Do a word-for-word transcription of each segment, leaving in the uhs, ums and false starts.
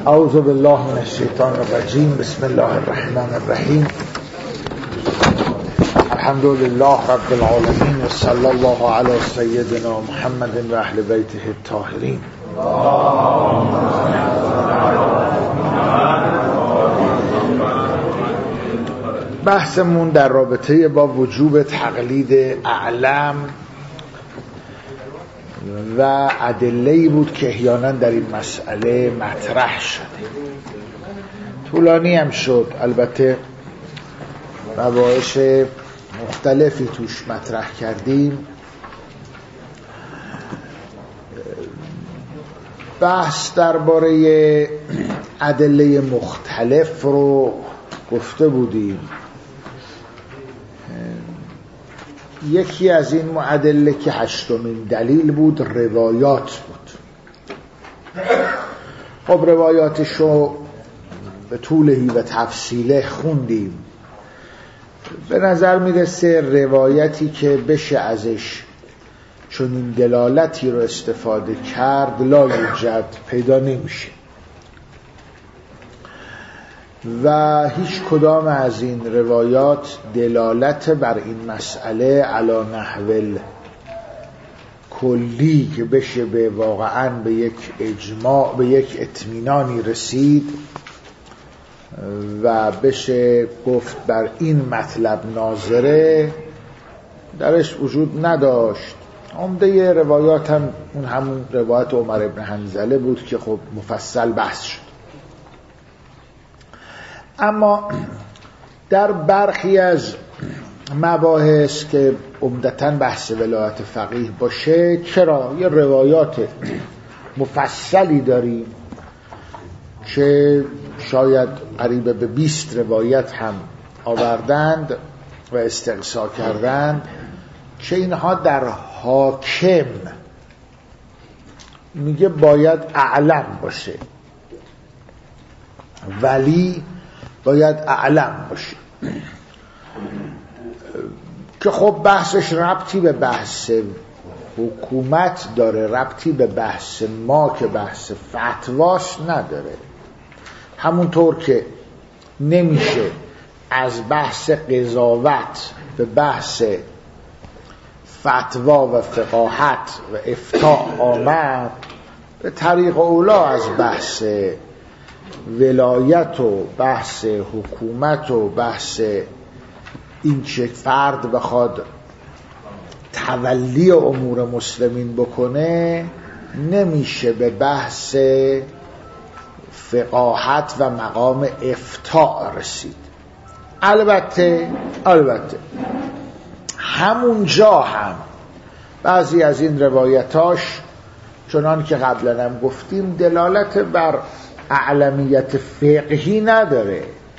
اعوذ بالله من الشیطان الرجیم. بسم الله الرحمن الرحیم. الحمد لله رب العالمین و صلی الله علی سیدنا محمد و اهل بیته الطاهرین. بحثمون در رابطه با وجوب تقلید اعلم و ادله‌ای بود که احیانا در این مسئله مطرح شده. طولانی هم شد، البته مباحث مختلفی توش مطرح کردیم. بحث درباره ادله مختلف رو گفته بودیم. یکی از این معادله که هشتمین دلیل بود روایات بود. خب روایاتشو به طولهی و تفصیله خوندیم. به نظر میرسه روایتی که بشه ازش چون این دلالتی رو استفاده کرد لا یوجد، پیدا نمیشه و هیچ کدام از این روایات دلالت بر این مسئله علی نحو کلی که بشه به واقعاً به یک اجماع، به یک اطمینانی رسید و بشه گفت بر این مطلب ناظره، درش وجود نداشت. عمده روایات هم اون همون روایت عمر ابن حنظله بود که خب مفصل بحث شد. اما در برخی از مباحث که عمدتاً بحث ولایت فقیه باشه، چرا یه روایات مفصلی داریم که شاید قریب به بیست روایت هم آوردند و استقصا کردند که اینها در حاکم میگه باید اعلم باشه، ولی باید اعلم باشه، که خب بحثش ربطی به بحث حکومت داره، ربطی به بحث ما که بحث فتواش نداره. همونطور که نمیشه از بحث قضاوت به بحث فتوا و فقاهت و افتاء آمد، به طریق اولا از بحث ولایت و بحث حکومت و بحث این که فرد بخواد تولی امور مسلمین بکنه، نمیشه به بحث فقاهت و مقام افتاء رسید. البته البته همونجا هم بعضی از این روایتاش چنان که قبلا هم گفتیم دلالت بر اعلمیت فقهی نداره.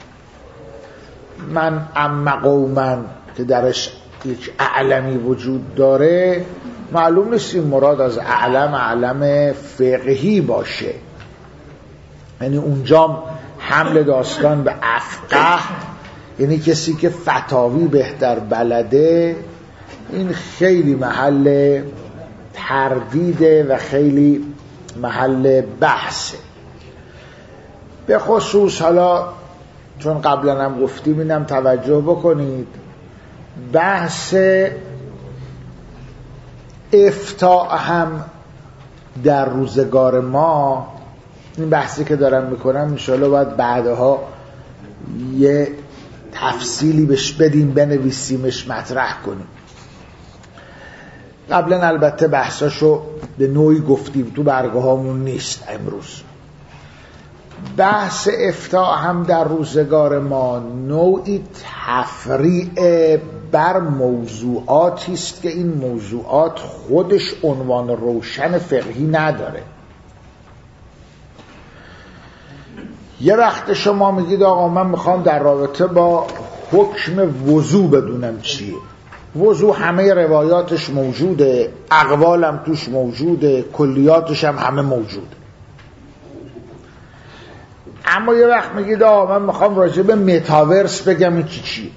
من ام قومن که درش یک اعلمی وجود داره، معلوم نیست این مراد از اعلم اعلم فقهی باشه، یعنی اونجا حمل داستان به افقه، یعنی کسی که فتاوی بهتر بلده، این خیلی محل تردیده و خیلی محل بحثه. به خصوص حالا چون قبلا هم گفتیم اینم توجه بکنید، بحث افتاء هم در روزگار ما، این بحثی که دارم میکنم انشاءالله باید بعدها یه تفصیلی بهش بدیم، بنویسیمش، مطرح کنیم. قبلا البته بحثاشو به نوعی گفتیم، تو برگه هامون نیست امروز. بحث افتاء هم در روزگار ما نوعی تفریع بر موضوعاتی است که این موضوعات خودش عنوان روشن فقهی نداره. یه وقت شما میگید آقا من میخوام در رابطه با حکم وضو بدونم چیه. وضو همه روایاتش موجوده، اقوالم توش موجوده، کلیاتش هم همه موجوده. اما یه وقت میگید آقا من میخوام راجع به متاورس بگم این چی چیه.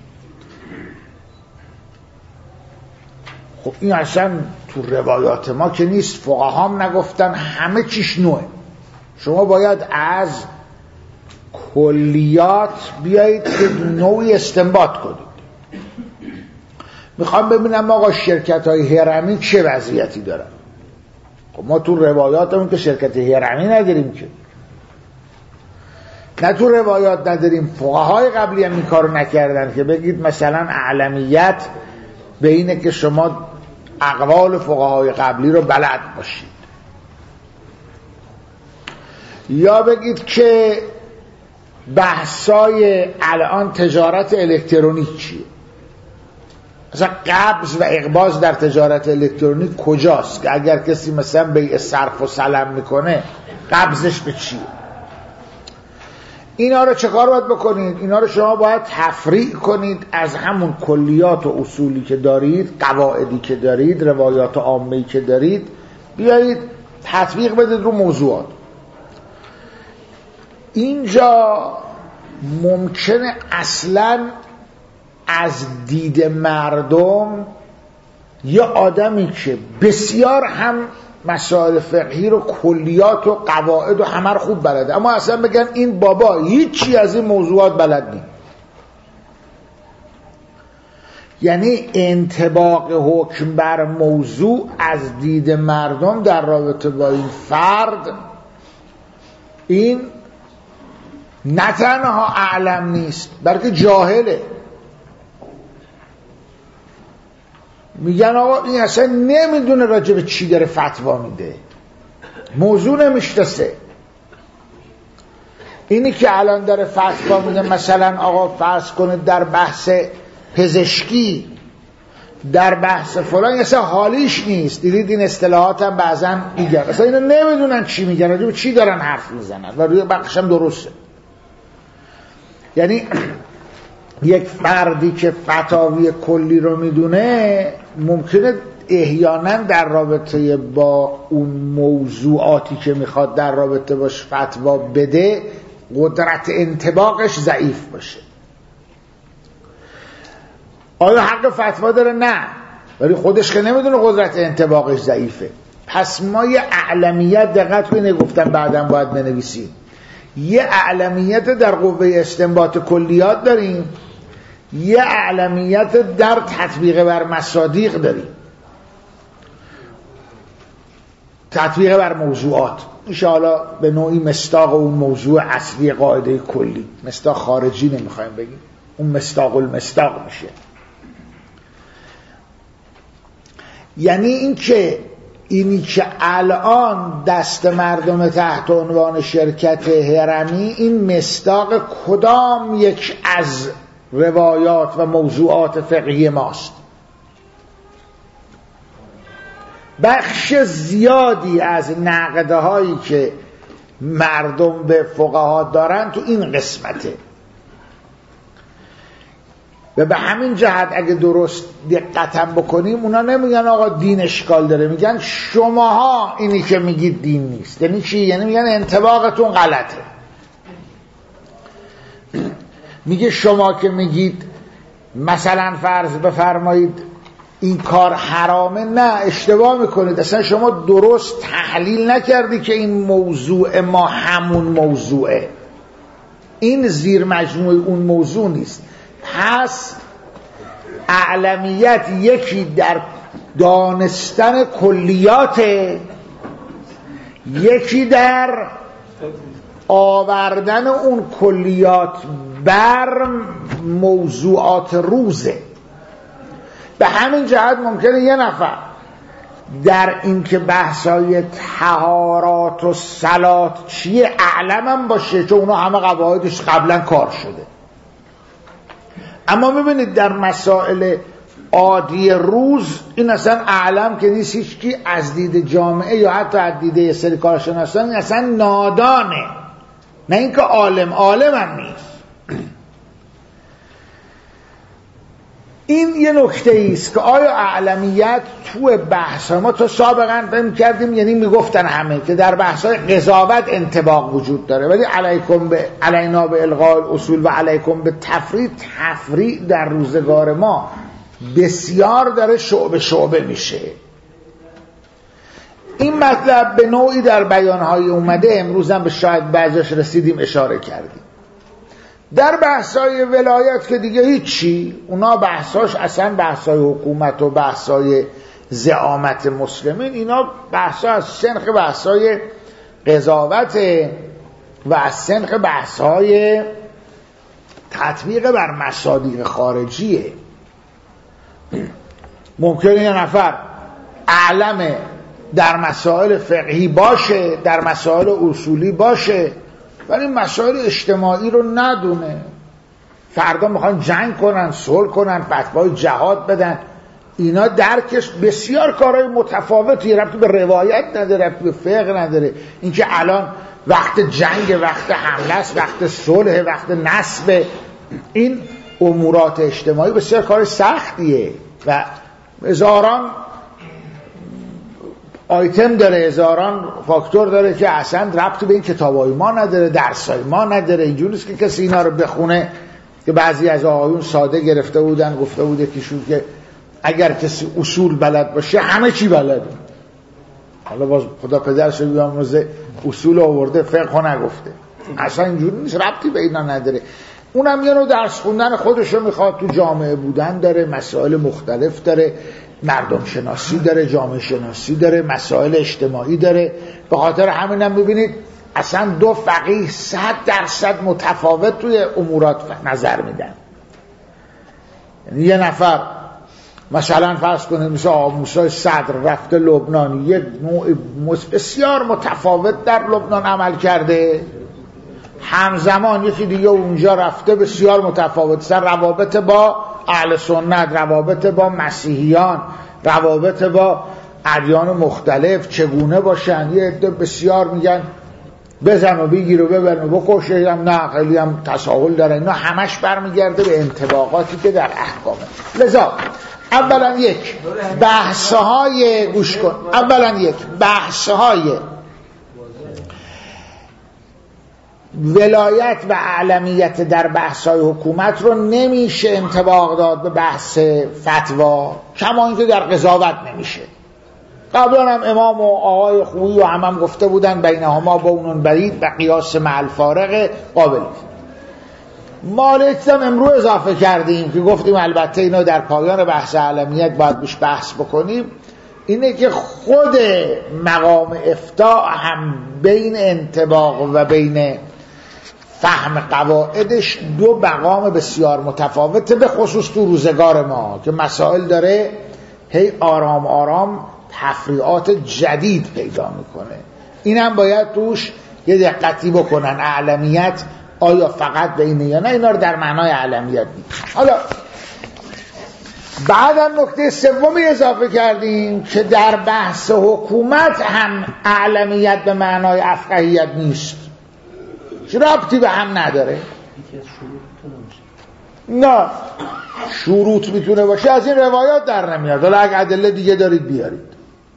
خب این اصلا تو روایات ما که نیست، فقهام نگفتن، همه چیش نوعه. شما باید از کلیات بیایید که نوعی استنباط کنید. میخوام ببینم آقا شرکت های هرمی چه وضعیتی دارن. خب ما تو روایاتمون که شرکت هرمی نداریم که، نه تو روایات نداریم، فقهای قبلی هم این کارو نکردن که بگید مثلا اعلمیت به اینه که شما اقوال فقهای قبلی رو بلد باشید، یا بگید که بحثای الان تجارت الکترونیک چیه، مثلا قبض و اقباض در تجارت الکترونیک کجاست که اگر کسی مثلا بیع صرف و سلم میکنه قبضش به چیه. اینا رو چه کار باید بکنید؟ اینا رو شما باید تفریع کنید از همون کلیات و اصولی که دارید، قواعدی که دارید، روایات عامه‌ای که دارید، بیایید تطبیق بدید رو موضوعات. اینجا ممکنه اصلا از دید مردم یه آدمی که بسیار هم مسائل فقهی رو کلیات و قواعد و همه رو خوب بلده، اما اصلا بگن این بابا هیچی از این موضوعات بلد نیست. یعنی انطباق حکم بر موضوع از دید مردم در رابطه با این فرد، این نه تنها اعلم نیست بلکه جاهله. میگن آقا این اصلا نمیدونه راجع به چی داره فتوا میده، موضوع نمیشناسه. اینی که الان داره فتوا میده مثلا آقا فرض کنید در بحث پزشکی، در بحث فلان، اصلا حالیش نیست. دیدید این اصطلاحات هم بعضا میگن اصلا اینا نمیدونن چی میگن، راجع به چی دارن حرف میزنن و روی بخش هم درسته. یعنی یک فردی که فتاوی کلی رو میدونه ممکنه احیانا در رابطه با اون موضوعاتی که میخواد در رابطه باش فتوا بده قدرت انطباقش ضعیف باشه. آیا حق فتوا داره؟ نه، ولی خودش که نمیدونه قدرت انطباقش ضعیفه. پس ما یه اعلمیت، دقت کنید گفتم بعدم باید بنویسیم، یه اعلمیت در قوه استنباط کلیات داریم، یه اعلمیت در تطبیق بر مصادیق داریم، تطبیق بر موضوعات. انشاءالله به نوعی مصداق اون موضوع اصلی قاعده کلی، مصداق خارجی نمیخوایم بگیم، اون مصداق المصداق میشه. یعنی این که اینی که الان دست مردم تحت عنوان شرکت هرمی، این مصداق کدام یک از روایات و موضوعات فقهی ماست؟ بخش زیادی از نقده هایی که مردم به فقها دارن تو این قسمته و به همین جهت اگه درست دقتم بکنیم اونا نمیگن آقا دین اشکال داره، میگن شماها اینی که میگید دین نیست. یعنی چی؟ یعنی میگن انطباقتون غلطه. میگه شما که میگید مثلا فرض بفرمایید این کار حرامه، نه اشتباه میکنید، اصلا شما درست تحلیل نکردی که این موضوع ما همون موضوعه، این زیر مجموعه اون موضوع نیست. پس اعلمیت یکی در دانستن کلیات، یکی در آوردن اون کلیات بر موضوعات روزه. به همین جهت ممکنه یه نفر در این که بحثای طهارات و صلات چیه اعلمم باشه، چون اونا همه قواعدش قبلا کار شده، اما ببینید در مسائل عادی روز این اصلا اعلم که نیست، هیچ کی از دید جامعه یا حتی از دید سری کارشناسان اصلا نادانه، نه اینکه عالم، عالم هم نیست. این یه نکته ایست که آیا اعلمیت تو بحث ما تو سابقا فهم کردیم، یعنی میگفتن همه که در بحث‌های قضاوت انطباق وجود داره، ولی علیکم به علینا به الغاء الاصول و علیکم به تفریع، تفریع در روزگار ما بسیار داره شعبه شعبه میشه. این مطلب به نوعی در بیانهای اومده، امروز هم به شاید بعضیش رسیدیم اشاره کردیم. در بحثای ولایت که دیگه هیچی، اونا بحثاش اصلا بحثای حکومت و بحثای زعامت مسلمین، اینا بحثا از سنخ بحثای قضاوت و از سنخ بحثای تطبیق بر مصادیق خارجیه. ممکنه یه نفر اعلم در مسائل فقهی باشه، در مسائل اصولی باشه، ولی مسائل اجتماعی رو ندونه. فردا میخوان جنگ کنن، صلح کنن، فتوای جهاد بدن، اینا درکش بسیار کارهای متفاوتی، ربطی به روایت نداره، ربطی به فقه نداره. اینکه الان وقت جنگ، وقت حمله است، وقت صلح، وقت نصب، این امورات اجتماعی بسیار کار سختیه و هزاران آیتم داره، هزاران فاکتور داره که اصلا ربطی به این کتابای ما نداره، درسای ما نداره. اینجوری نیست که کسی اینا رو بخونه، که بعضی از آقایون ساده گرفته بودن، گفته بوده کیشون که اگر کسی اصول بلد باشه همه چی بلده. حالا باز خدا پدرش رو بیامرزه، اصول آورده، فقه نگفته. اصلا اینجوری نیست، ربطی به اینا نداره. اونم یه نوع درس خوندن خودشو میخواد، تو جامعه بودن داره، مسائل مختلف داره، مردم شناسی داره، جامعه شناسی داره، مسائل اجتماعی داره. به خاطر همینم ببینید اصلا دو فقیه صد درصد متفاوت توی امورات نظر میدن. یعنی یه نفر مثلا فرض کنید مثل آقا موسی صدر رفته لبنان، یک نوع بسیار متفاوت در لبنان عمل کرده، همزمان یکی دیگه اونجا رفته بسیار متفاوت، سر روابط با اهل سنت، روابط با مسیحیان، روابط با ادیان مختلف چگونه باشن. یه عده بسیار میگن بزن و بگیر و ببرن و بکشه، هم نه خیلی هم تساهل داره. اینا همش برمیگرده به انطباقاتی که در احکامه. لذا اولا یک بحثهای گوش کن اولا یک بحثهای ولایت و اعلمیت در بحث‌های حکومت رو نمیشه انطباق داد به بحث فتوا، کما اینکه در قضاوت نمیشه. قبلا هم امام و آقای خویی و هم هم گفته بودن بینهما بونون برید و قیاس مع الفارق قابل. مالک هم امروز اضافه کردیم که گفتیم البته اینا در پایان بحث اعلمیت باید بهش بحث بکنیم، اینه که خود مقام افتاء هم بین انطباق و بین فهم قواعدش دو مقام بسیار متفاوته، به خصوص تو روزگار ما که مسائل داره هی آرام آرام تفریعات جدید پیدا میکنه. اینم باید توش یه دقتی بکنن. اعلمیت آیا فقط به اینه یا نه، اینا رو در معنای اعلمیت دید. حالا بعدم نکته سومی اضافه کردیم که در بحث حکومت هم اعلمیت به معنای افقهیت نیست، ربطی به هم نداره. نه شروط میتونه باشه، از این روایات در نمیاد، ولی اگه ادله دیگه دارید بیارید.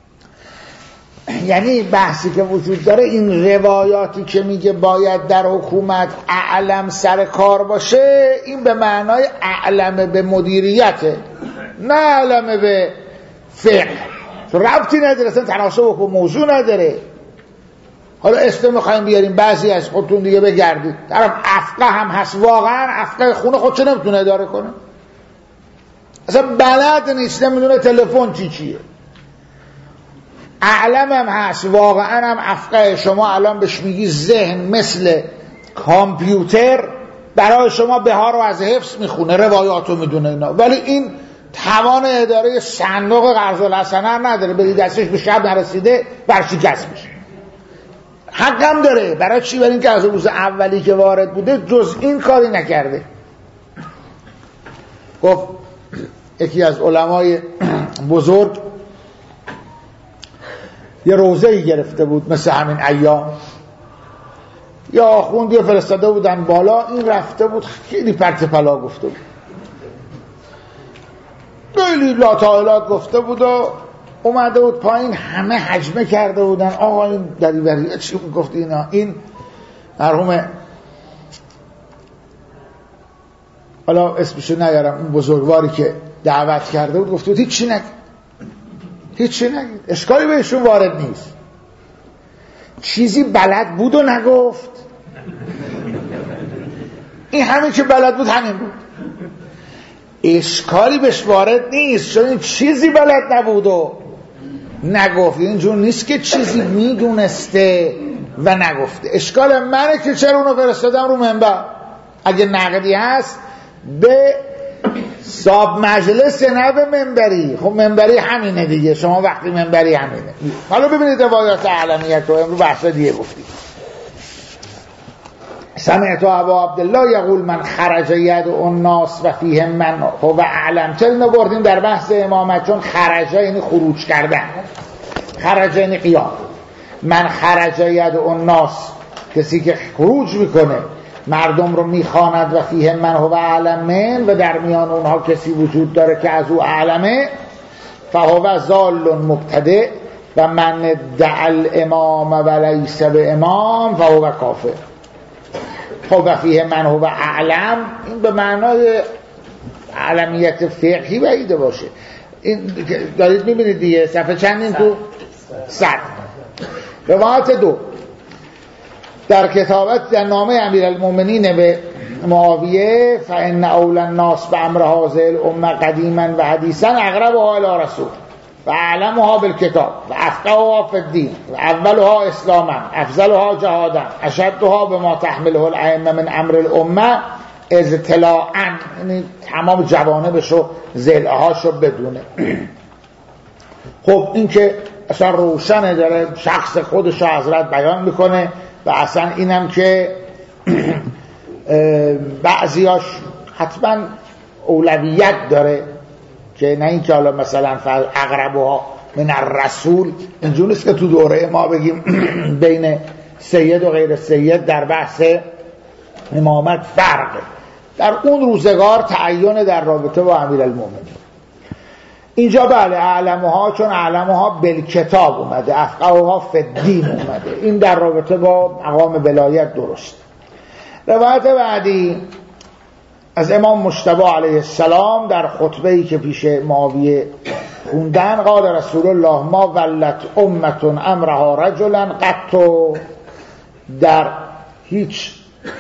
یعنی بحثی که وجود داره این روایاتی که میگه باید در حکومت اعلم سر کار باشه، این به معنای اعلم به مدیریته، نه اعلم به فقه. ربطی نداره، اصلا تناسب با موضوع نداره. حالا اسم میخوایم بیاریم، بعضی از خودتون دیگه بگردید، طرف افقه هم هست، واقعا افقه خونه خودشو نمیتونه اداره کنه، اصلا بلد نیست، نمیدونه تلفن چی چیه. اعلم هم هست، واقعا هم افقه. شما الان بهش میگی ذهن مثل کامپیوتر برای شما بهار رو از حفظ میخونه، روایاتو میدونه اینا، ولی این توان اداره صندوق قرض الحسنه نداره، به دستش به شب نرسیده برشکست میشه. حقم داره، برای چی؟ برای اینکه از روز اولی که وارد بوده جز این کاری نکرده. گفت یکی از علمای بزرگ یه روزه‌ای گرفته بود مثل همین ایام، یا آخوندی فرستاده بودن بالا، این رفته بود خیلی پرت پلا گفته بود، خیلی لاتائلات گفته بود و اومده بود پایین، همه حجمه کرده بودن آقا این دری بری چی گفت اینا. این مرحوم حالا اسمشو نیارم، اون بزرگواری که دعوت کرده بود گفته بود هیچی نگید، هیچی نگید، اشکالی بهشون وارد نیست. چیزی بلد بود و نگفت، این همین که بلد بود همین بود، اشکالی بهش وارد نیست، چون این چیزی بلد نبود و نگفت. اینجور نیست که چیزی میدونسته و نگفته. اشکال منه که چرا اونو فرستادم رو منبر. اگه نقدی هست به صاحب مجلس نه به منبری. خب منبری همینه دیگه، شما وقتی منبری همینه. حالا ببینید روایات اعلمیت رو امروز بحث دیگه گفتیم. سمعت ابا عبدالله یقول من خرج یدعو الناس و فیهم من هو اعلم. چرا اینو بردیم در بحث امامت؟ چون خرج یعنی خروج کردن، خرج یعنی قیام. من خرج یدعو الناس، کسی که خروج میکنه مردم رو میخواند، و فیهم من هو اعلم من، و در میان اونها کسی وجود داره که از او اعلمه، فهو ضال مبتدع و من ادعى الامام ولیس بامام فهو کافر. خب و فیه من هو اعلم، این به معنای علمیت فقهی بعیده باشه. این دارید میبینید دیگه، صفحه چندین تو؟ صد. روایت دو در کتابت در نامه امیرالمومنین به معاویه، فان اول الناس بامر هذه الامه قدیما و حدیثا اقربها الی رسول و اعلمها بالکتاب و افقهها فی الدین و اولها اسلاما افضلها جهادا اشدها بما تحمله الائمه من امر الامه اطلاعا، یعنی تمام جوانبش و ضلعهاش رو بدونه. خب این که اصلا روشنه، داره شخص خودش رو حضرت بیان میکنه، و اصلا اینم که بعضیاش حتما اولویت داره، که نه این که حالا مثلا اقربها من الرسول، اینجور نیست که تو دوره ما بگیم بین سید و غیر سید در بحث امامت فرقه. در اون روزگار تعین در رابطه با امیرالمومنین. اینجا بله اعلمها، چون اعلمها بالکتاب اومده، افقهها فی الدین اومده، این در رابطه با مقام ولایت درست. روایت بعدی از امام مجتبی علیه السلام در خطبه‌ای که پیش معاویه خوندن، قال رسول الله ما ولت امة امرها رجلا قط، در هیچ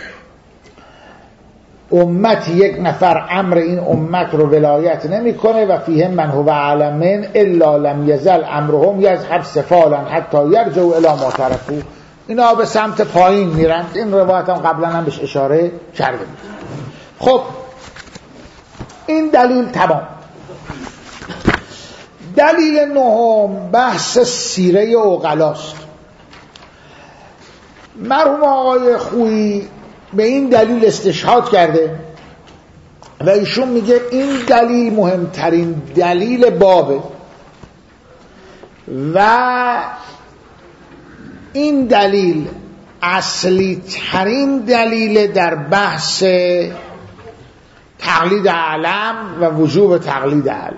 امت یک نفر امر این امت رو ولایت نمیکنه، و فیهم من هو اعلم من الا لم یزل امرهم یذهب سفالا حتی یرجعوا الی ما ترکوا. اینا به سمت پایین میرن. این روایت هم قبلا هم بهش اشاره کرده بود. خب این دلیل تمام. دلیل نهم بحث سیره عقلاست. مرحوم آقای خویی به این دلیل استشهاد کرده و ایشون میگه این دلیل مهمترین دلیل بابه، و این دلیل اصلی ترین دلیل در بحث تقلید اعلم و وجوب تقلید اعلم.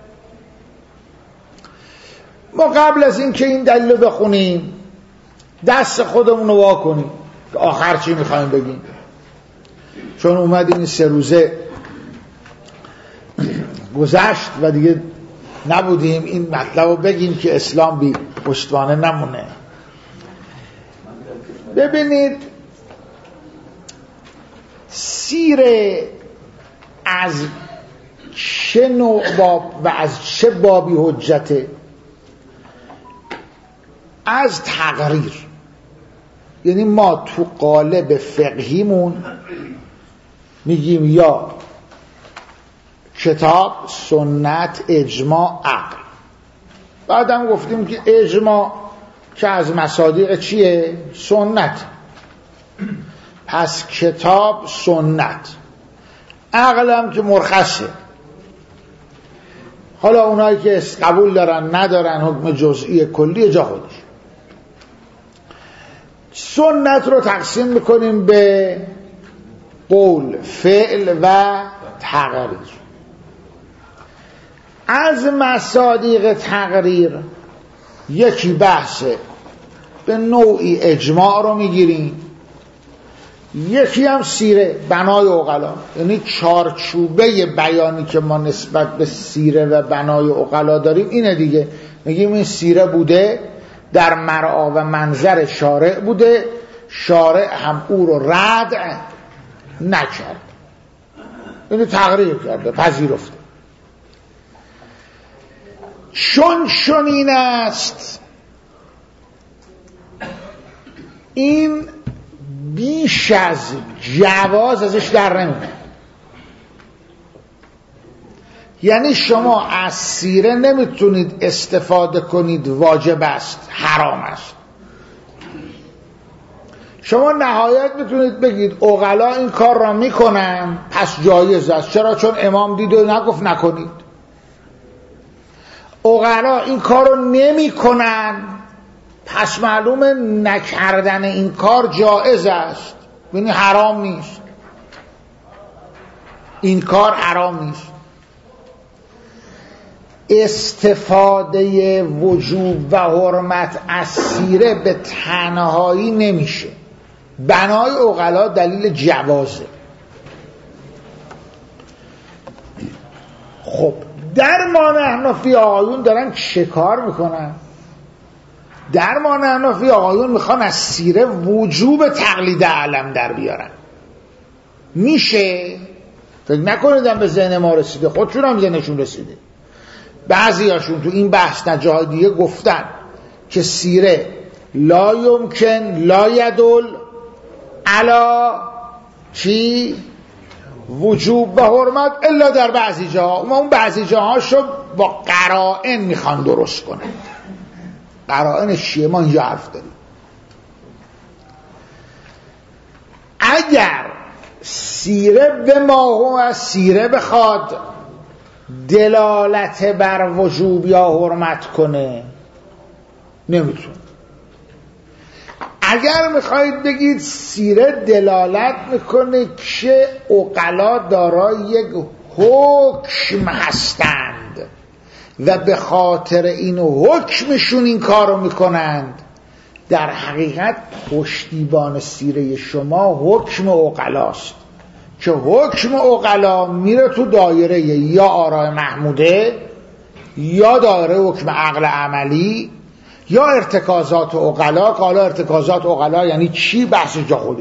ما قبل از این که این دلیل رو بخونیم دست خودمون رو وا کنیم که آخر چی میخوایم بگیم، چون اومدیم این سه روزه گذشت و دیگه نبودیم این مطلب رو بگیم که اسلام بی پشتوانه نمونه. ببینید سیره از چه نوع باب و از چه بابی حجته؟ از تقریر. یعنی ما تو قالب فقهیمون میگیم یا کتاب، سنت، اجماع، عقل. بعدم گفتیم که اجماع که از مصادیق چیه؟ سنت. پس کتاب، سنت. عقلم که مرخصه. حالا اونایی که قبول دارن ندارن حکم جزئی کلی جا خودش. سنت رو تقسیم میکنیم به قول، فعل و تقریر. از مصادیق تقریر یکی بحثه به نوعی اجماع رو میگیریم، یکی هم سیره، بنای عقلا. یعنی چارچوبه بیانی که ما نسبت به سیره و بنای عقلا داریم اینه دیگه. میگیم این سیره بوده، در مرعا و منظر شارع بوده، شارع هم او رو رد نکرد، اینو تقریر کرده، پذیرفته. چون چنین است این بیش از جواز ازش در نمیاد. یعنی شما از سیره نمیتونید استفاده کنید واجب است، حرام است. شما نهایت میتونید بگید عقلا این کار را میکنن پس جایز است. چرا؟ چون امام دید و نگفت نکنید. عقلا این کار رو نمی کنن پس معلومه نکردن این کار جایز است، یعنی حرام نیست. این کار حرام نیست. استفاده وجوب و حرمت از سیره به تنهایی نمیشه، بنای عقلا دلیل جوازه. خب در ما نحنفی آقایون دارن چه کار میکنن؟ در ما نحنفی آقایون میخوان از سیره وجوب تقلید علم در بیارن. میشه؟ فکر نکنیدم به ذهن ما رسیده، خودشون هم ذهنشون رسیده. بعضی هاشون تو این بحث نجاهای دیگه گفتن که سیره لا یمکن لا یدل علا چی؟ وجوب و حرمت الا در بعضی جاها. ما اون بعضی جاهاشو با قرائن میخوان درست کنن. قرائن چیه؟ ما اینجا حرف داریم. اگر سیره به ما و سیره بخواد دلالت بر وجوب یا حرمت کنه نمیتونه. اگر میخواید بگید سیره دلالت میکنه که عقلا دارای یک حکم هستند و به خاطر این حکمشون این کارو میکنند، در حقیقت پشتیبان سیره شما حکم عقلاست که حکم عقلا میره تو دایره یا آراء محموده یا دایره حکم عقل عملی یا ارتکازات عقلا. حالا ارتکازات عقلا یعنی چی؟ بحث جا خودش.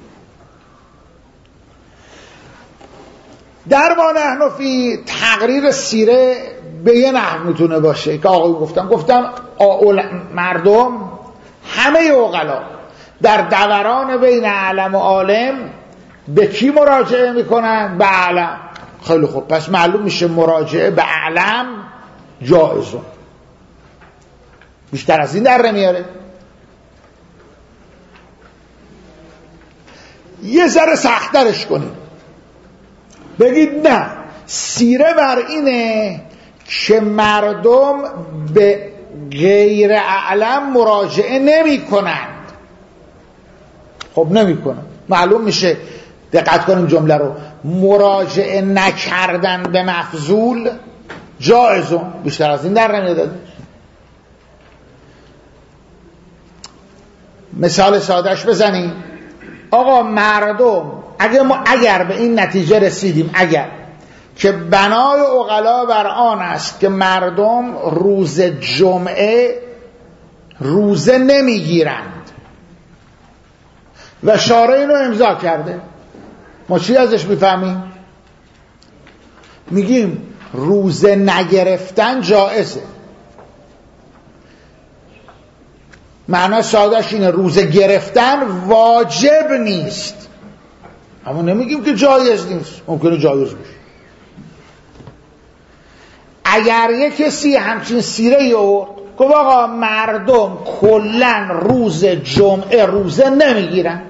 در ما نحنفی تقریر سیره به یه نحو میتونه باشه که آقای گفتن گفتن مردم همه عقلا در دوران بین علم و عالم به کی مراجعه میکنن؟ به علم. خیلی خوب، پس معلوم میشه مراجعه به علم جایزه. بیشتر از این در نمیاره. یه ذره سخت‌ترش کنید، بگید نه، سیره بر اینه که مردم به غیر اعلم مراجعه نمی کنند. خب نمی کنند، معلوم میشه. دقت کنیم جمله رو، مراجعه نکردن به مفضول جایزون. بیشتر از این در نمیاد. مثال سادهش بزنیم. آقا مردم اگر ما اگر به این نتیجه رسیدیم اگر که بنای عقلا بر آن است که مردم روز جمعه روزه نمیگیرند و شارع اینو امضا کرده، ما چی ازش میفهمیم؟ میگیم روزه نگرفتن جائزه. معنی سادهش اینه روزه گرفتن واجب نیست، اما نمیگیم که جایز نیست، ممکنه جایز باشه. اگر یک کسی همچین سیره یورد گفت آقا مردم کلن روز جمعه روزه نمیگیرن،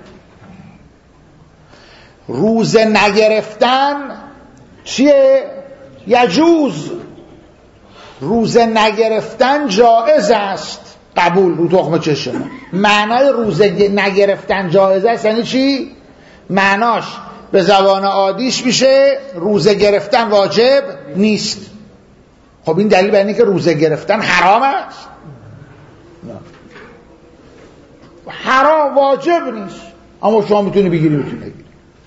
روزه نگرفتن چیه؟ یجوز، روزه نگرفتن جایز است، قبول رو تخم چشم. معنای روزه نگرفتن جایز است یعنی چی؟ معناش به زبان عادیش میشه روزه گرفتن واجب نیست. خب این دلیل بر اینه که روزه گرفتن حرام است؟ نه، حرام واجب نیست، اما شما میتونی بگیری میتونی بگیری.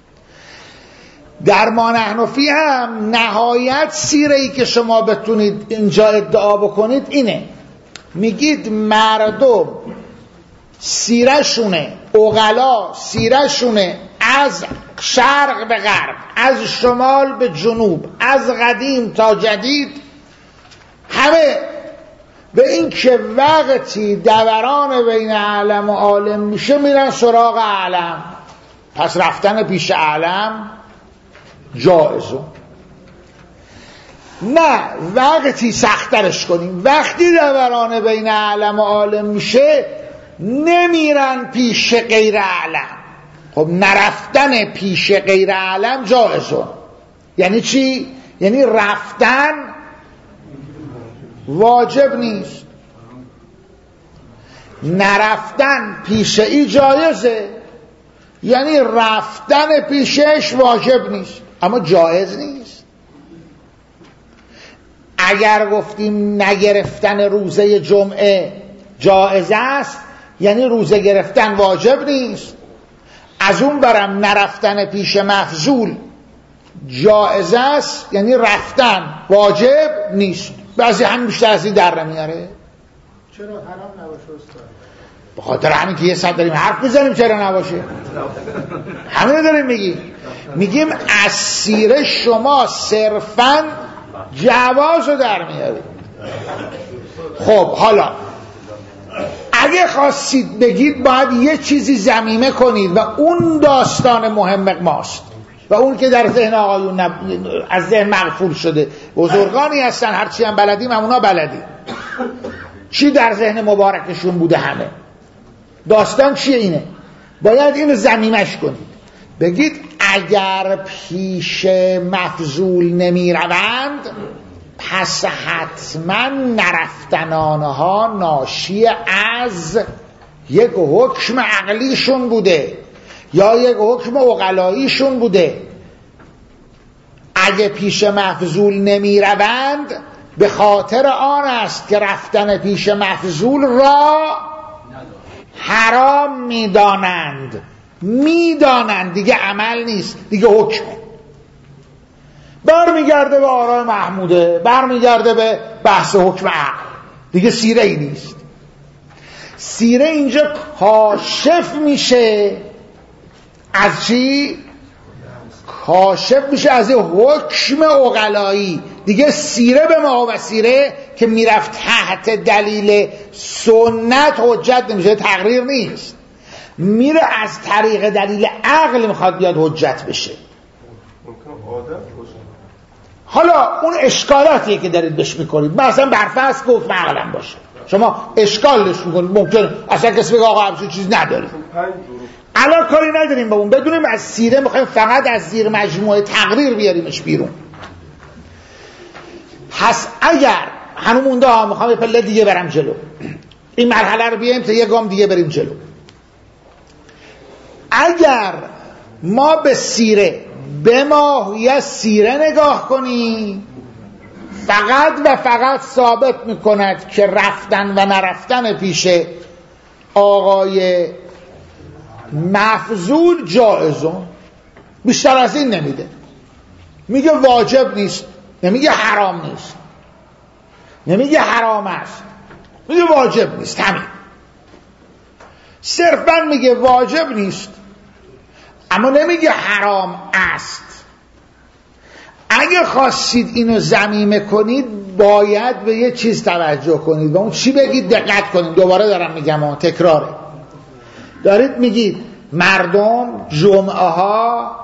در ما نحنفی هم نهایت سیره‌ای که شما بتونید اینجا ادعا بکنید اینه، میگید مردم سیره شونه عقلا سیرشونه از شرق به غرب، از شمال به جنوب، از قدیم تا جدید، همه به این که وقتی دوران بین علم و عالم میشه میرن سراغ علم. پس رفتن پیش علم جایزه. نه وقتی سخترش کنیم، وقتی دوران بین علم و عالم میشه نمیرن پیش غیر علم. خب نرفتن پیش غیر علم جایزه. یعنی چی؟ یعنی رفتن واجب نیست، نرفتن پیش ای جایزه. یعنی رفتن پیشش واجب نیست اما جایز نیست. اگر گفتیم نگرفتن روزه جمعه جایز است، یعنی روزه گرفتن واجب نیست. از اون برم نرفتن پیش مفضول جایز است، یعنی رفتن واجب نیست. بعضی هم بیشتر از این در نمیاره. چرا حرام نباشه استاد؟ به خاطر همین که یه ساعت داریم حرف میزنیم چرا نباشه. همین داریم میگیم. میگیم از سیره شما صرفاً جواز رو در میارید. خب حالا اگه خواستید بگید باید یه چیزی ضمیمه کنید و اون داستان مهم ماست و اون که در ذهن آقایون از ذهن مغفول شده. بزرگانی هستن هرچی هم بلدیم همونا بلدیم. چی در ذهن مبارکشون بوده؟ همه داستان چیه؟ اینه. باید اینو ضمیمش کنید، بگید اگر پیش مفضول نمی روند پس حتما نرفتن آنها ناشی از یک حکم عقلیشون بوده یا یک حکم عقلاییشون بوده. اگه پیش مفضول نمی روند به خاطر آن است که رفتن پیش مفضول را حرام می دانند. می دانند دیگه عمل نیست، دیگه حکمه. برمیگرده به آراء محموده، برمیگرده به بحث حکم عقل، دیگه سیره ای نیست. سیره اینجا کاشف میشه از چی؟ کاشف میشه از حکم عقلایی. دیگه سیره به ما و سیره که میرفت تحت دلیل سنت حجت نمیشه، تقریر نیست، میره از طریق دلیل عقل میخواد بیاد حجت بشه. حالا اون اشکالاتیه که دارید بهش میکنید، مثلا برفرض که حکم عقلم باشه، شما اشکالش میکنید، ممکن اصلا کسی بگه آقا همچین چیز نداریم، الان کاری نداریم با اون، بدونیم از سیره میخوایم فقط از زیر مجموعه تقریر بیاریمش بیرون. پس اگر هنو مونده ها، میخوام یه پله دیگه برم جلو، این مرحله رو بیایم تا یه گام دیگه بریم جلو. اگر ما به سیره به ماهیت سیره نگاه کنیم، فقط و فقط ثابت میکند که رفتن و نرفتن پیش آقای مفضول جایزون، بیشتر از این نمیده. میگه واجب نیست، نمیگه حرام نیست، نمیگه حرام است، میگه واجب نیست. همین صرفاً میگه واجب نیست، اما نمیگه حرام است. اگه خواستید اینو ضمیمه کنید باید به یه چیز توجه کنید و اون چی بگید دقت کنید. دوباره دارم میگم، تکراره. دارید میگید مردم جمعه ها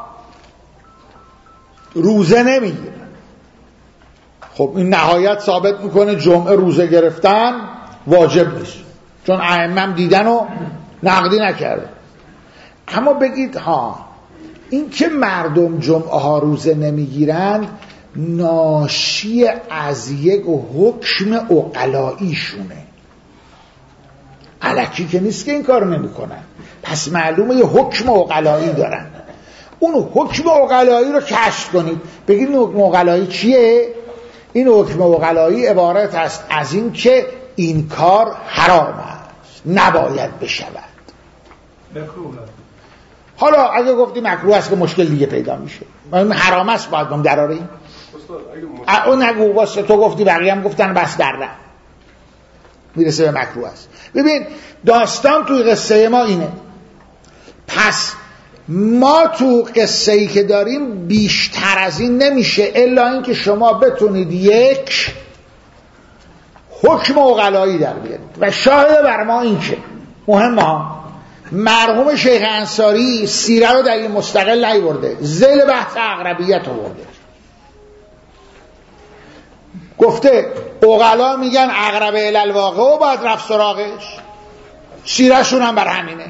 روزه نمیگیرن. خب این نهایت ثابت میکنه جمعه روزه گرفتن واجب نیست، چون ائمه هم دیدن و نقدی نکرده. اما بگید ها این که مردم جمعه ها روزه نمیگیرند ناشی از یک حکم عقلاییشونه، الکی که نیست که این کار نمیکنن، پس معلومه یه حکم عقلایی دارن. اون حکم عقلایی رو کشف کنید، بگید این حکم عقلایی چیه؟ این حکم عقلایی عبارت است از این که این کار حرام است، نباید بشود. مکروه. حالا اگه گفتی مکروه است که مشکل دیگه پیدا میشه. این حرام است باید بم دراریم. اون نگو، واسه تو گفتی بقیه هم گفتن بس درده میرسه به مکروه است. ببین داستان توی قصه ما اینه، پس ما تو قصه ای که داریم بیشتر از این نمیشه الا اینکه شما بتونید یک حکم عقلایی در بیارید و شاهد بر ما این که مهمه ها مرحوم شیخ انصاری سیره رو در این مستقل نیورده، ذیل بحث اقربیت آورده، گفته عقلا میگن اقرب الی الواقع و باید رفت سراغش، سیره شون هم بر همینه.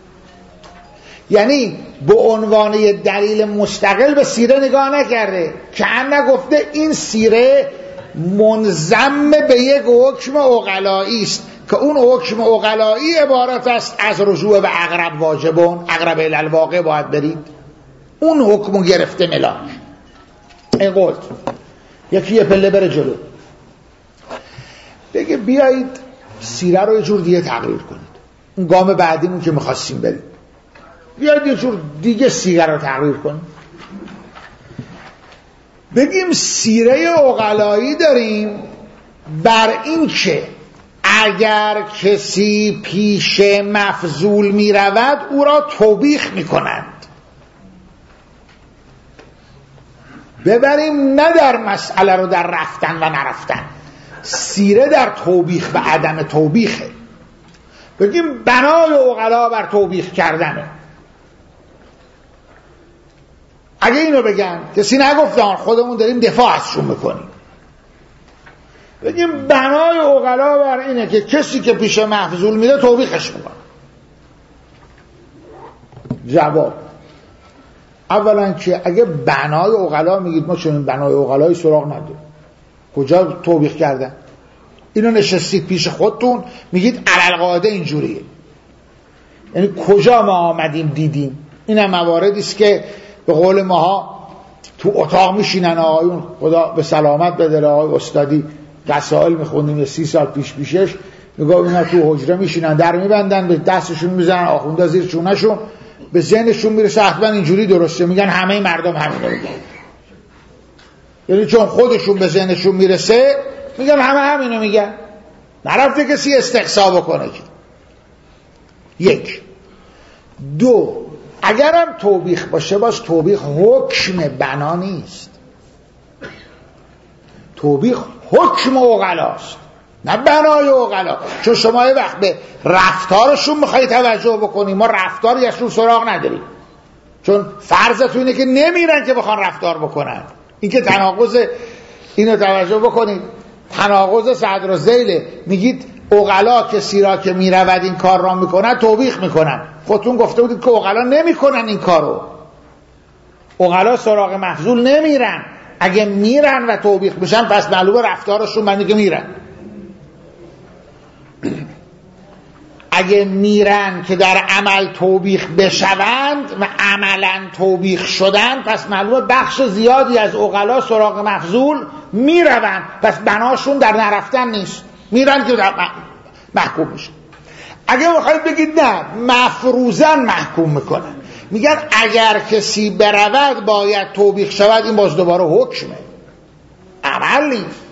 یعنی به عنوان یه دلیل مستقل به سیره نگاه نکرده که ان گفته این سیره منضم به یک حکم عقلایی است که اون حکم عقلایی عبارت است از رجوع به اقرب واجبون، اقرب الی الواقع باید برید، اون حکمو گرفته ملاک. این قلت یکی یه پله بره جلو بگه بیایید سیره رو یه جور دیگه تغییر کنید، اون گام بعدیمون که میخواستیم برید بیایید یه جور دیگه سیره رو تغییر کنید، بگیم سیره عقلایی داریم بر این که اگر کسی پیش مفضول می رود او را توبیخ می کنند، ببریم نه در مسئله رو در رفتن و نرفتن، سیره در توبیخ و عدم توبیخه، بگیم بنای عقلا بر توبیخ کردنه. اگه اینو بگن کسی نگفتن خودمون داریم دفاع ازشون میکنیم، بگیم بنای عقلا بر اینه که کسی که پیش مفضول میره توبیخش میکنه. جواب اولا که اگه بنای عقلا میگید ما چون بنای عقلای سراغ نداریم، کجا توبیخ کردن؟ اینو نشستید پیش خودتون میگید علالقاعده اینجوریه، یعنی کجا ما آمدیم دیدیم؟ اینم مواردی است که به قول ماها تو اتاق میشینن آقایون، خدا به سلامت بده آقای استادی رسائل میخوندیم یه سی سال پیش پیشش، میگه اینا تو حجره میشینن در میبندن به دستشون میزنن آخونده زیر چونشون، به ذهنشون میرسه حتما اینجوری درسته، میگن همه مردم همینو میگن، یعنی چون خودشون به ذهنشون میرسه میگن همه همینو میگن، نرفته کسی استقصا بکنه که. یک دو اگرم توبیخ باشه باش توبیخ حکم بنا نیست، توبیخ حکم عقلاست نه بنای عقلا. چون شما یه وقت به رفتارشون میخوایی توجه بکنی، ما رفتاری ازشون سراغ نداریم، چون فرضتون اینه که نمیرن که بخوان رفتار بکنن. این که تناقض، اینو توجه بکنید، تناقض صدر و ذیله. میگید عقلا کسی را که میرود این کار را میکنن توبیخ میکنن، خودتون گفته بودید که عقلا نمیکنن این کارو، عقلا سراغ مفضول نمیرن، اگه میرن و توبیخ میشن پس معلومه رفتارشون معنی که میرن. اگه میرن که در عمل توبیخ بشوند و عملا توبیخ شدن پس معلومه بخش زیادی از عقلا سراغ مفضول میروند، پس بناشون در نرفتن نیست، میرن که در محکوم میشن. اگه بخواید بگید نه مفروضاً محکوم میکنن، میگن اگر کسی برود باید توبیخ شود، این باز دوباره حکمه، عمل نیست.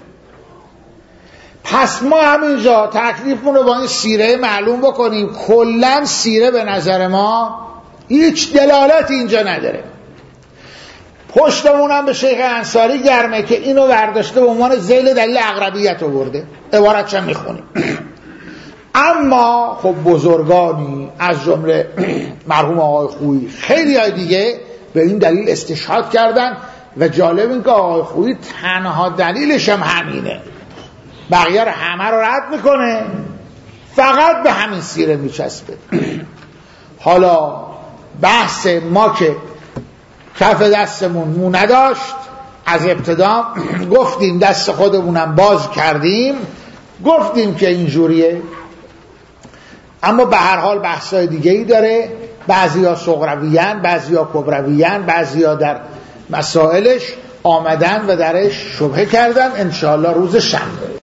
پس ما همینجا تکلیفمون رو با این سیره معلوم بکنیم. کلن سیره به نظر ما هیچ دلالتی اینجا نداره. پشتمون هم به شیخ انصاری گرمه که اینو برداشته به عنوان ذیل دلیل اقربیت آورده، عبارتش هم میخونیم. اما خب بزرگانی از جمله مرحوم آقای خویی خیلی های دیگه به این دلیل استشهاد کردن و جالب این که آقای خویی تنها دلیلش هم همینه، بقیه رو همه رو رد میکنه، فقط به همین سیره میچسبه. حالا بحث ما که کف دستمون مو نداشت، از ابتدا گفتیم دست خودمونم باز کردیم، گفتیم که اینجوریه، اما به هر حال بحثای دیگه ای داره، بعضی ها صغرویان، بعضی ها کبرویان، بعضی ها در مسائلش آمدن و درش شبهه کردن. انشاءالله روز شنبه